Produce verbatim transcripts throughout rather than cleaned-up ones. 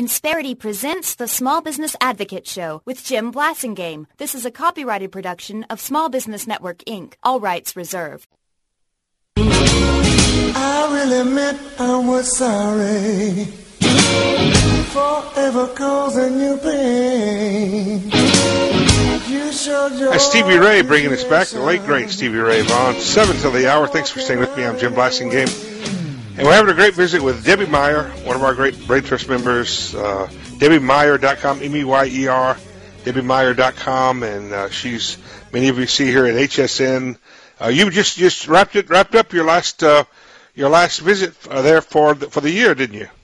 Insperity presents the Small Business Advocate Show with Jim Blasingame. This is a copyrighted production of Small Business Network, Incorporated. All rights reserved. I really meant I was sorry for ever causing you pain. You showed your That's Stevie Ray bringing us back, the late great Stevie Ray Vaughan. Seven till the hour. Thanks for staying with me. I'm Jim Blasingame. And we're having a great visit with Debbie Meyer, one of our great Brain Trust members, uh, Debbie Meyer dot com, M E Y E R, Debbie Meyer dot com, and uh, she's, many of you see her at H S N. Uh, you just, just wrapped it, wrapped up your last uh, your last visit uh, there for the, for the year, didn't you?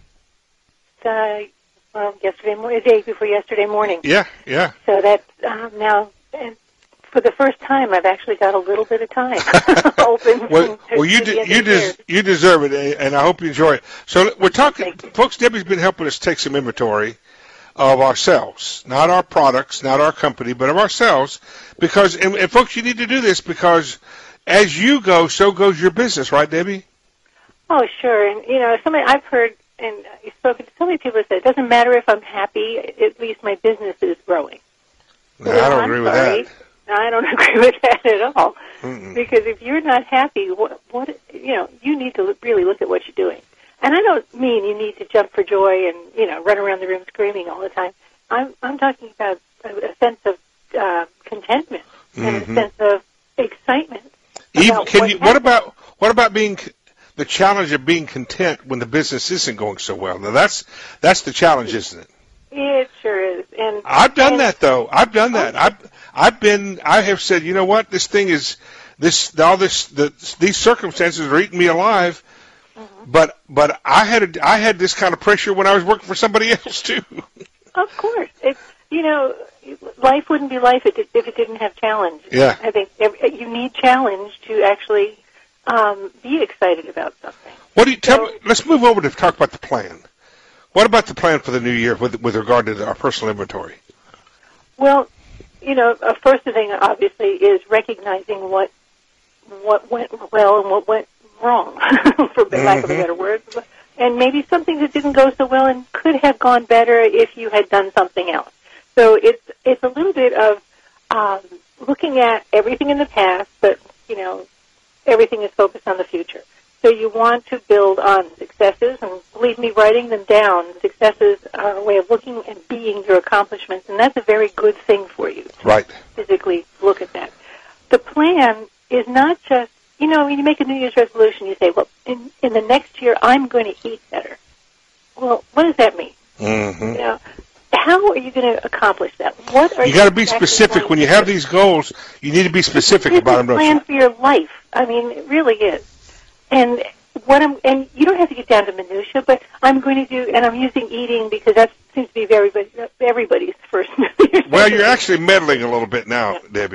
Uh, well, yesterday, the day before yesterday morning. Yeah, yeah. So that's um, now, and for the first time, I've actually got a little bit of time open. well, to, well, you to de- you des- you deserve it, and I hope you enjoy it. So we're talking, folks. Debbie's been helping us take some inventory of ourselves, not our products, not our company, but of ourselves. Because, and, and folks, you need to do this because as you go, so goes your business, right, Debbie? Oh, sure. And you know, somebody I've heard, and I've spoken to so many people that say it doesn't matter if I'm happy, at least my business is growing. No, I don't I'm agree with sorry. that. I don't agree with that at all. Mm-mm. Because if you're not happy, what, what you know, you need to really look at what you're doing. And I don't mean you need to jump for joy and you know run around the room screaming all the time. I'm I'm talking about a, a sense of uh, contentment mm-hmm. and a sense of excitement. Even, can you? What, what about what about being the challenge of being content when the business isn't going so well? Now that's that's the challenge, isn't it? It sure is. And I've done and, that though. I've done that. Oh. I've I've been. I have said, you know what? This thing is this all this the, these circumstances are eating me alive. Mm-hmm. But but I had a, I had this kind of pressure when I was working for somebody else too. Of course, it's you know, life wouldn't be life if it, if it didn't have challenge. Yeah. I think you need challenge to actually um, be excited about something. What do you tell so, me? Let's move over to talk about the plan. What about the plan for the new year with with regard to our personal inventory? Well, you know, uh, first thing obviously is recognizing what what went well and what went wrong, for mm-hmm. lack of a better word, and maybe something that didn't go so well and could have gone better if you had done something else. So it's it's a little bit of um, looking at everything in the past, but you know, everything is focused on the future. So you want to build on successes, and believe me, writing them down, successes are a way of looking and being your accomplishments, and that's a very good thing for you to right. physically look at that. The plan is not just, you know, when you make a New Year's resolution, you say, well, in, in the next year, I'm going to eat better. Well, what does that mean? Mm-hmm. You know, how are you going to accomplish that? What are you got to be specific. When you have these goals, you need to be specific it's about them. It's a plan for your life. I mean, it really is. And what I'm, and you don't have to get down to minutia, but I'm going to do, and I'm using eating because that seems to be very everybody's first. Well, you're actually meddling a little bit now, Debbie.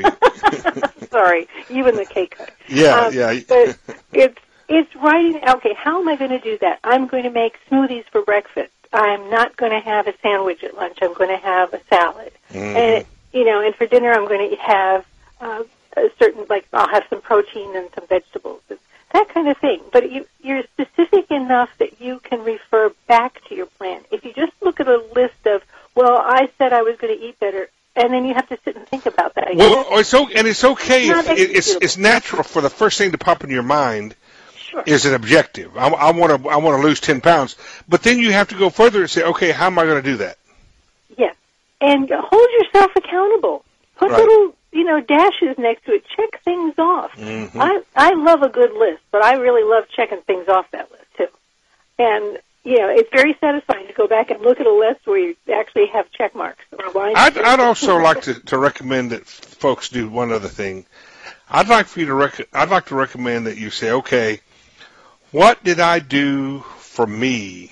Sorry, you and the cake cut. Yeah, um, yeah. But it's it's writing. Okay, how am I going to do that? I'm going to make smoothies for breakfast. I'm not going to have a sandwich at lunch. I'm going to have a salad, mm-hmm. and you know, and for dinner I'm going to have uh, a certain like I'll have some protein and some vegetables. That kind of thing. But you, you're specific enough that you can refer back to your plan. If you just look at a list of, well, I said I was going to eat better, and then you have to sit and think about that. Well, it's okay, and it's okay it's if it, it's it's natural for the first thing to pop in your mind sure. is an objective. I, I want to I want to lose ten pounds, but then you have to go further and say, okay, how am I going to do that? Yes, and hold yourself accountable. Put right. little, you know, dashes next to it. Check things off. Mm-hmm. I I love a good list, but I really love checking things off that list too. And you know, it's very satisfying to go back and look at a list where you actually have check marks or lines. I'd, I'd also like to, to recommend that folks do one other thing. I'd like for you to rec- I'd like to recommend that you say, okay, what did I do for me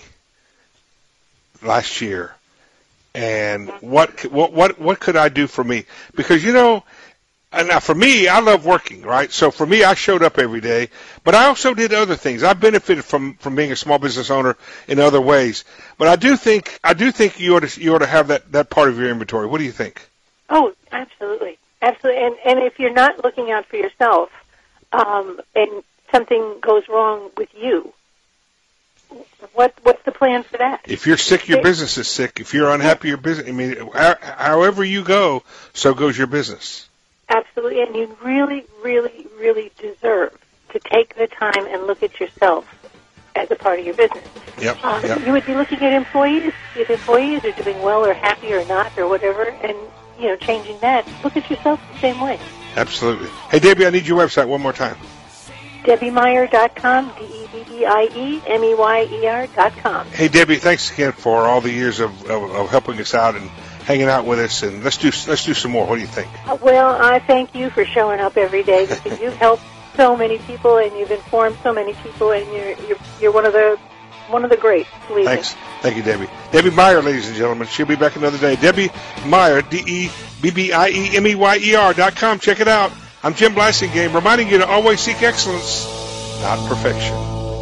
last year? And what what what what could I do for me? Because you know, and now for me, I love working, right? So for me, I showed up every day, but I also did other things. I benefited from, from being a small business owner in other ways. But I do think I do think you ought to you ought to have that, that part of your inventory. What do you think? Oh, absolutely, absolutely. And and if you're not looking out for yourself, um, and something goes wrong with you, what what's the plan for that? If you're sick, your business is sick. If you're unhappy, your business, I mean, however you go, so goes your business. Absolutely, and you really, really, really deserve to take the time and look at yourself as a part of your business. Yep, Um, yep. You would be looking at employees, if employees are doing well or happy or not or whatever, and, you know, changing that. Look at yourself the same way. Absolutely. Hey, Debbie, I need your website one more time. Debbie Meyer dot com, D E B B I E M E Y E R dot com. Hey, Debbie, thanks again for all the years of, of, of helping us out and hanging out with us. And let's do let's do some more. What do you think? Uh, Well, I thank you for showing up every day because you've helped so many people and you've informed so many people, and you're you're, you're one of the one of the greats. Believe Thanks. me. Thank you, Debbie. Debbie Meyer, ladies and gentlemen. She'll be back another day. Debbie Meyer, D E B B I E M E Y E R dot com. Check it out. I'm Jim Blasingame, reminding you to always seek excellence, not perfection.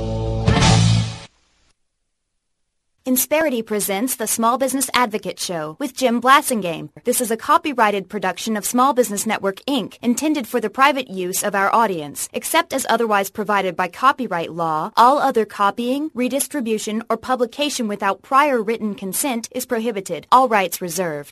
Insperity presents the Small Business Advocate Show with Jim Blasingame. This is a copyrighted production of Small Business Network, Incorporated, intended for the private use of our audience. Except as otherwise provided by copyright law, all other copying, redistribution, or publication without prior written consent is prohibited. All rights reserved.